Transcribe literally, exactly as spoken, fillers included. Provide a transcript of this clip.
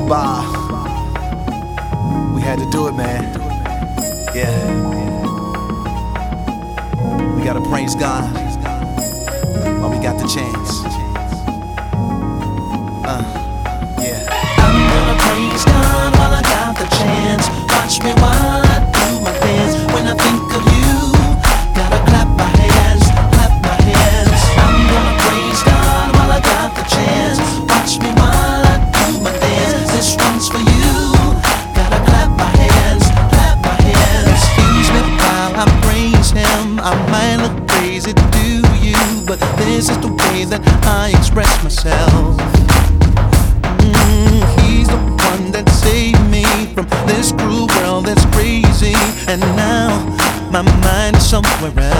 Bob. We had to do it, man. Yeah. We gotta praise God while we got the chance. Uh, yeah. I'm gonna praise God while I got the chance. Watch me while I do my dance. When I think of you, gotta clap my hands, clap my hands. I'm gonna praise God while I got the chance. Watch me while I do my dance. This one's for you. Gotta clap my hands, clap my hands. Excuse me while I praise Him. I might look crazy to you, but this is the way that I express myself. Mm, he's the one that saved me from this cruel world that's crazy, and now my mind is somewhere else.